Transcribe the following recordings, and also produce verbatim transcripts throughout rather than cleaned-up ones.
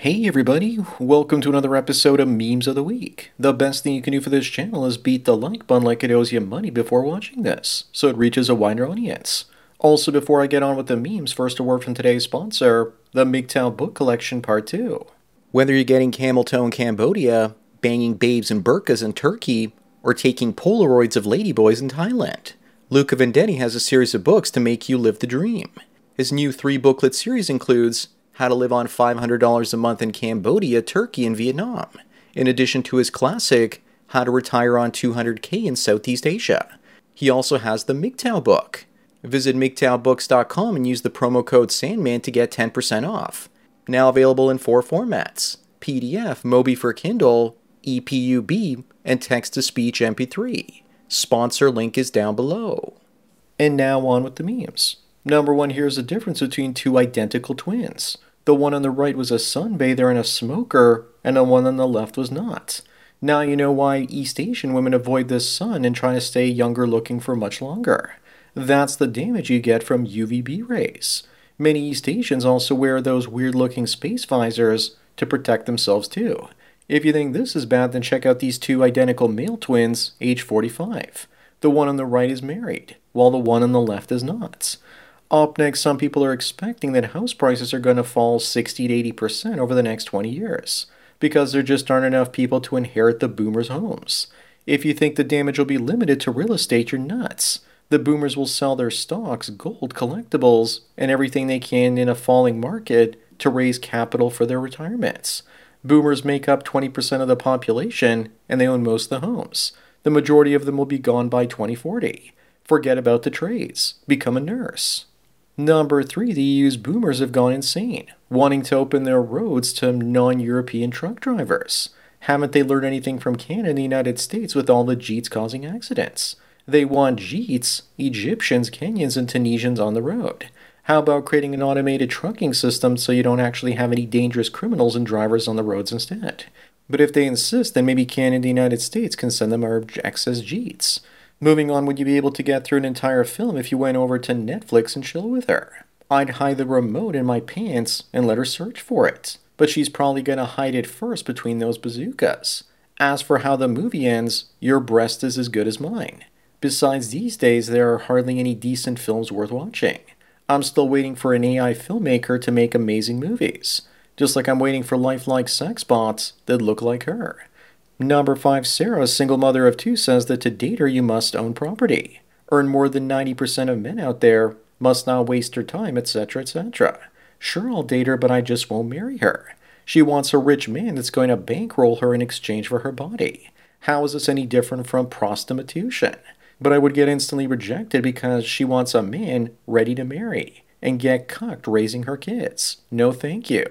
Hey everybody, welcome to another episode of Memes of the Week. The best thing you can do for this channel is beat the like button like it owes you money before watching this, so it reaches a wider audience. Also, before I get on with the memes, first a word from today's sponsor, the M G T O W Book Collection Part two. Whether you're getting camel toe in Cambodia, banging babes in burqas in Turkey, or taking Polaroids of ladyboys in Thailand, Luca Vendetti has a series of books to make you live the dream. His new three-booklet series includes How to Live on five hundred dollars a Month in Cambodia, Turkey, and Vietnam, in addition to his classic, How to Retire on two hundred K in Southeast Asia. He also has the M G T O W book. Visit M G T O W books dot com and use the promo code Sandman to get ten percent off. Now available in four formats, P D F, Mobi for Kindle, E P U B, and text-to-speech M P three. Sponsor link is down below. And now on with the memes. Number one, here's the difference between two identical twins. The one on the right was a sunbather and a smoker, and the one on the left was not. Now you know why East Asian women avoid the sun and try to stay younger looking for much longer. That's the damage you get from U V B rays. Many East Asians also wear those weird-looking space visors to protect themselves too. If you think this is bad, then check out these two identical male twins, age forty-five. The one on the right is married, while the one on the left is not. Up next, some people are expecting that house prices are going to fall sixty to eighty percent over the next twenty years, because there just aren't enough people to inherit the boomers' homes. If you think the damage will be limited to real estate, you're nuts. The boomers will sell their stocks, gold, collectibles, and everything they can in a falling market to raise capital for their retirements. Boomers make up twenty percent of the population, and they own most of the homes. The majority of them will be gone by twenty forty. Forget about the trades. Become a nurse. Number three, the E U's boomers have gone insane, wanting to open their roads to non-European truck drivers. Haven't they learned anything from Canada and the United States with all the Jeets causing accidents? They want Jeets, Egyptians, Kenyans, and Tunisians on the road. How about creating an automated trucking system so you don't actually have any dangerous criminals and drivers on the roads instead? But if they insist, then maybe Canada and the United States can send them our excess Jeets. Moving on, would you be able to get through an entire film if you went over to Netflix and chill with her? I'd hide the remote in my pants and let her search for it, but she's probably gonna hide it first between those bazookas. As for how the movie ends, your breast is as good as mine. Besides, these days there are hardly any decent films worth watching. I'm still waiting for an A I filmmaker to make amazing movies, just like I'm waiting for lifelike sex bots that look like her. Number five, Sarah, a single mother of two, says that to date her you must own property, earn more than ninety percent of men out there, must not waste her time, et cetera, et cetera. Sure, I'll date her, but I just won't marry her. She wants a rich man that's going to bankroll her in exchange for her body. How is this any different from prostitution? But I would get instantly rejected because she wants a man ready to marry and get cucked raising her kids. No thank you.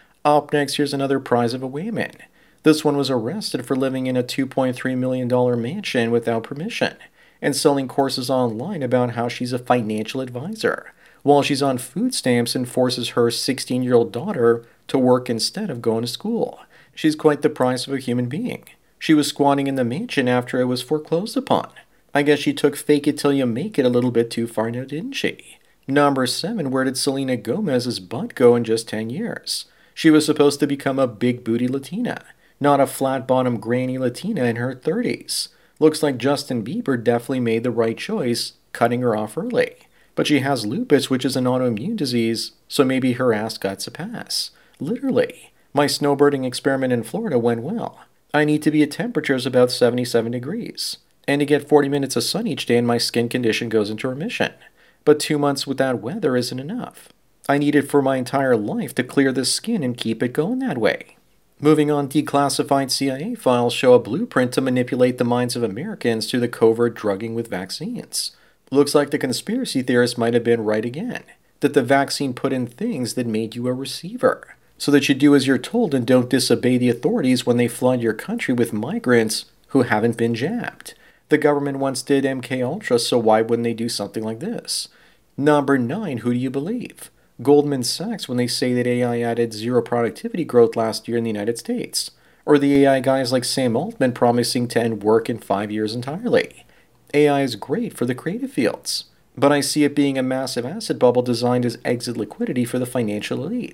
Up next, here's another prize of a woman. This one was arrested for living in a two point three million dollars mansion without permission and selling courses online about how she's a financial advisor, while she's on food stamps and forces her sixteen-year-old daughter to work instead of going to school. She's quite the price of a human being. She was squatting in the mansion after it was foreclosed upon. I guess she took fake it till you make it a little bit too far now, didn't she? Number seven, where did Selena Gomez's butt go in just ten years? She was supposed to become a big booty Latina, not a flat-bottom granny Latina in her thirties. Looks like Justin Bieber definitely made the right choice, cutting her off early. But she has lupus, which is an autoimmune disease, so maybe her ass got a pass. Literally. My snowbirding experiment in Florida went well. I need to be at temperatures about seventy-seven degrees. And to get forty minutes of sun each day and my skin condition goes into remission. But two months without weather isn't enough. I need it for my entire life to clear the skin and keep it going that way. Moving on, declassified C I A files show a blueprint to manipulate the minds of Americans through the covert drugging with vaccines. Looks like the conspiracy theorists might have been right again, that the vaccine put in things that made you a receiver, so that you do as you're told and don't disobey the authorities when they flood your country with migrants who haven't been jabbed. The government once did M K Ultra, so why wouldn't they do something like this? Number nine, who do you believe? Goldman Sachs when they say that A I added zero productivity growth last year in the United States, or the A I guys like Sam Altman promising to end work in five years entirely. A I is great for the creative fields, but I see it being a massive asset bubble designed as exit liquidity for the financial elites.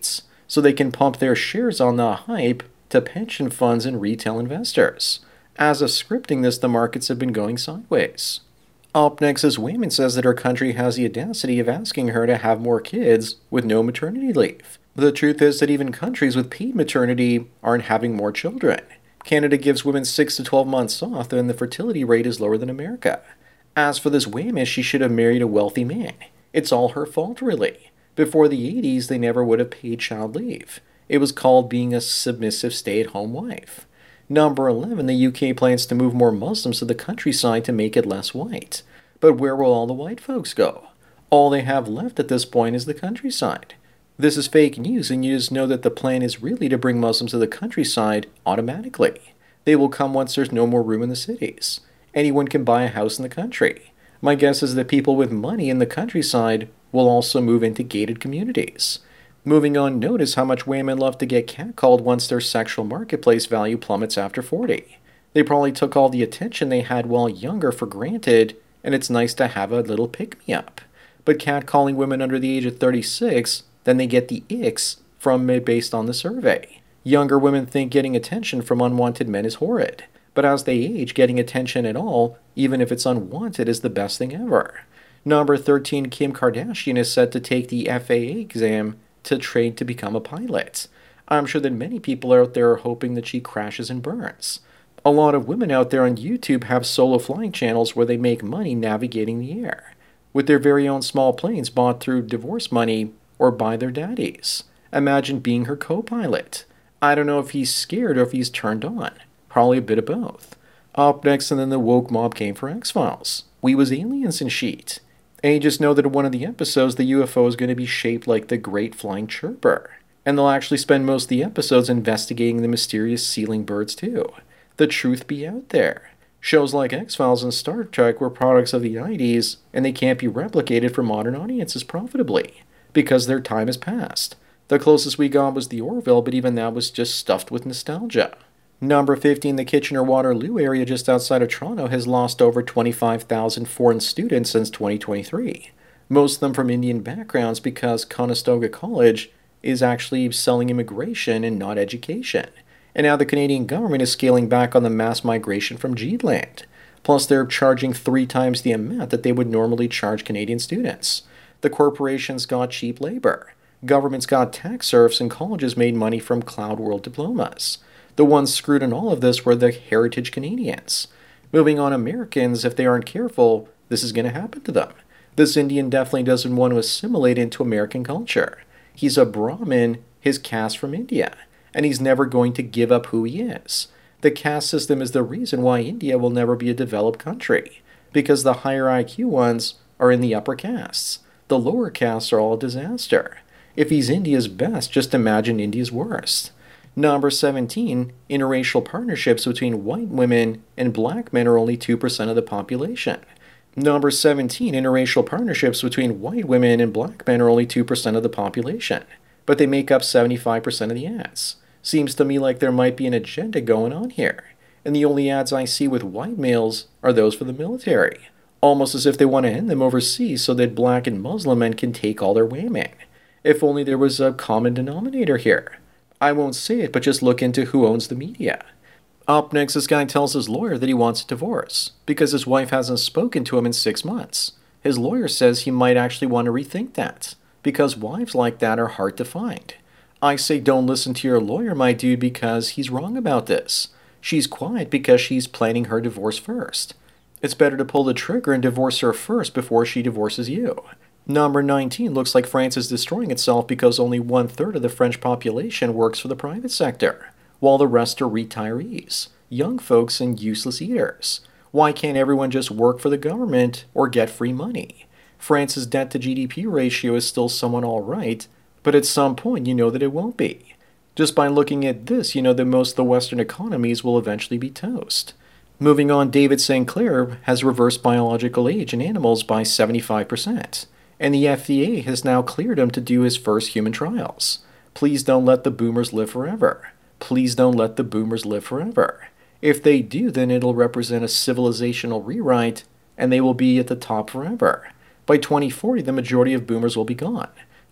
so they can pump their shares on the hype to pension funds and retail investors. As of scripting this, the markets have been going sideways. Up next is Wayman says that her country has the audacity of asking her to have more kids with no maternity leave. The truth is that even countries with paid maternity aren't having more children. Canada gives women six to twelve months off, and the fertility rate is lower than America. As for this Wayman, she should have married a wealthy man. It's all her fault, really. Before the eighties, they never would have paid child leave. It was called being a submissive stay-at-home wife. Number eleven, the U K plans to move more Muslims to the countryside to make it less white. But where will all the white folks go? All they have left at this point is the countryside. This is fake news, and you just know that the plan is really to bring Muslims to the countryside automatically. They will come once there's no more room in the cities. Anyone can buy a house in the country. My guess is that people with money in the countryside will also move into gated communities. Moving on, notice how much women love to get catcalled once their sexual marketplace value plummets after forty. They probably took all the attention they had while younger for granted, and it's nice to have a little pick-me-up. But catcalling women under the age of thirty-six, then they get the icks from it based on the survey. Younger women think getting attention from unwanted men is horrid, but as they age, getting attention at all, even if it's unwanted, is the best thing ever. Number thirteen, Kim Kardashian is set to take the F A A exam to train to become a pilot. I'm sure that many people out there are hoping that she crashes and burns. A lot of women out there on YouTube have solo flying channels where they make money navigating the air, with their very own small planes bought through divorce money or by their daddies. Imagine being her co-pilot. I don't know if he's scared or if he's turned on. Probably a bit of both. Up next, and then the woke mob came for X-Files. We was aliens and sheet. And you just know that in one of the episodes, the U F O is going to be shaped like the Great Flying Chirper. And they'll actually spend most of the episodes investigating the mysterious ceiling birds too. The truth be out there. Shows like X-Files and Star Trek were products of the nineties, and they can't be replicated for modern audiences profitably, because their time has passed. The closest we got was the Orville, but even that was just stuffed with nostalgia. Number fifteen, the Kitchener-Waterloo area just outside of Toronto has lost over twenty-five thousand foreign students since twenty twenty-three. Most of them from Indian backgrounds because Conestoga College is actually selling immigration and not education. And now the Canadian government is scaling back on the mass migration from G-Land. Plus they're charging three times the amount that they would normally charge Canadian students. The corporations got cheap labor. Governments got tax serfs, and colleges made money from Cloud World diplomas. The ones screwed in all of this were the heritage Canadians. Moving on, Americans, if they aren't careful, this is going to happen to them. This Indian definitely doesn't want to assimilate into American culture. He's a Brahmin, his caste from India, and he's never going to give up who he is. The caste system is the reason why India will never be a developed country, because the higher I Q ones are in the upper castes. The lower castes are all a disaster. If he's India's best, just imagine India's worst. Number seventeen, interracial partnerships between white women and black men are only two percent of the population. Number seventeen, interracial partnerships between white women and black men are only two percent of the population, but they make up seventy-five percent of the ads. Seems to me like there might be an agenda going on here, and the only ads I see with white males are those for the military, almost as if they want to end them overseas so that black and Muslim men can take all their women. If only there was a common denominator here. I won't say it, but just look into who owns the media. Up next, this guy tells his lawyer that he wants a divorce because his wife hasn't spoken to him in six months. His lawyer says he might actually want to rethink that because wives like that are hard to find. I say don't listen to your lawyer, my dude, because he's wrong about this. She's quiet because she's planning her divorce first. It's better to pull the trigger and divorce her first before she divorces you. Number nineteen, looks like France is destroying itself because only one-third of the French population works for the private sector, while the rest are retirees, young folks, and useless eaters. Why can't everyone just work for the government or get free money? France's debt to G D P ratio is still somewhat alright, but at some point you know that it won't be. Just by looking at this, you know that most of the Western economies will eventually be toast. Moving on, David Saint Clair has reversed biological age in animals by seventy-five percent. And the F D A has now cleared him to do his first human trials. Please don't let the boomers live forever. Please don't let the boomers live forever. If they do, then it'll represent a civilizational rewrite, and they will be at the top forever. By twenty forty, the majority of boomers will be gone.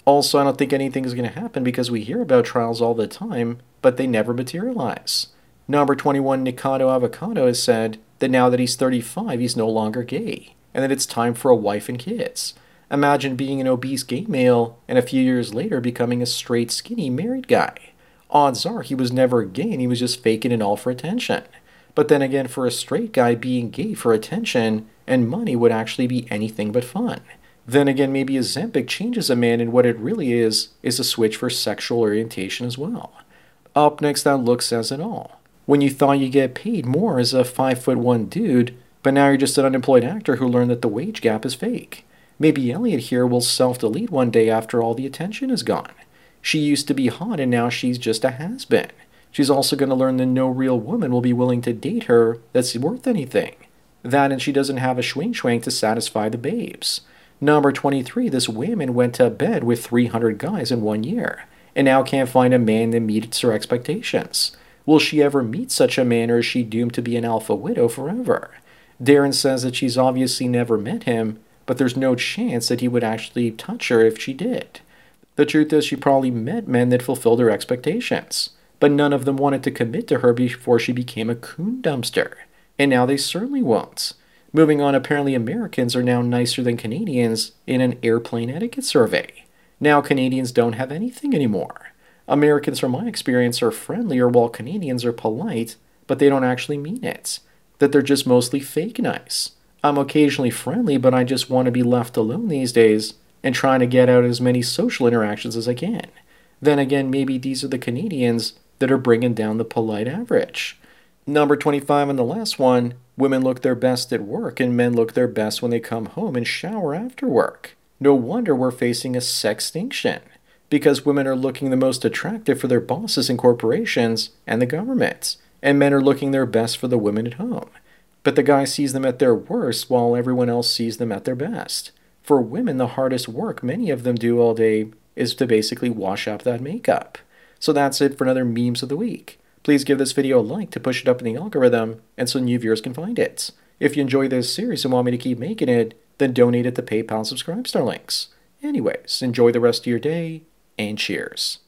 Also, I don't think anything is going to happen because we hear about trials all the time, but they never materialize. Number twenty-one, Nikado Avocado has said that now that he's thirty-five, he's no longer gay, and that it's time for a wife and kids. Imagine being an obese gay male and a few years later becoming a straight, skinny, married guy. Odds are he was never gay and he was just faking it all for attention. But then again, for a straight guy, being gay for attention and money would actually be anything but fun. Then again, maybe Ozempic changes a man, and what it really is, is a switch for sexual orientation as well. Up next, that look says it all. When you thought you get paid more as a five foot one dude, but now you're just an unemployed actor who learned that the wage gap is fake. Maybe Elliot here will self-delete one day after all the attention is gone. She used to be hot and now she's just a has-been. She's also going to learn that no real woman will be willing to date her that's worth anything. That, and she doesn't have a schwing-schwang to satisfy the babes. Number twenty-three, this woman went to bed with three hundred guys in one year, and now can't find a man that meets her expectations. Will she ever meet such a man, or is she doomed to be an alpha widow forever? Darren says that she's obviously never met him, but there's no chance that he would actually touch her if she did. The truth is, she probably met men that fulfilled her expectations, but none of them wanted to commit to her before she became a coon dumpster. And now they certainly won't. Moving on, apparently Americans are now nicer than Canadians in an airplane etiquette survey. Now Canadians don't have anything anymore. Americans, from my experience, are friendlier while Canadians are polite, but they don't actually mean it. That they're just mostly fake nice. I'm occasionally friendly, but I just want to be left alone these days and trying to get out as many social interactions as I can. Then again, maybe these are the Canadians that are bringing down the polite average. Number twenty-five and the last one, women look their best at work and men look their best when they come home and shower after work. No wonder we're facing a sextinction, because women are looking the most attractive for their bosses and corporations and the government, and men are looking their best for the women at home. But the guy sees them at their worst while everyone else sees them at their best. For women, the hardest work many of them do all day is to basically wash up that makeup. So that's it for another Memes of the Week. Please give this video a like to push it up in the algorithm and so new viewers can find it. If you enjoy this series and want me to keep making it, then donate at the PayPal and Subscribe Star links. Anyways, enjoy the rest of your day, and cheers.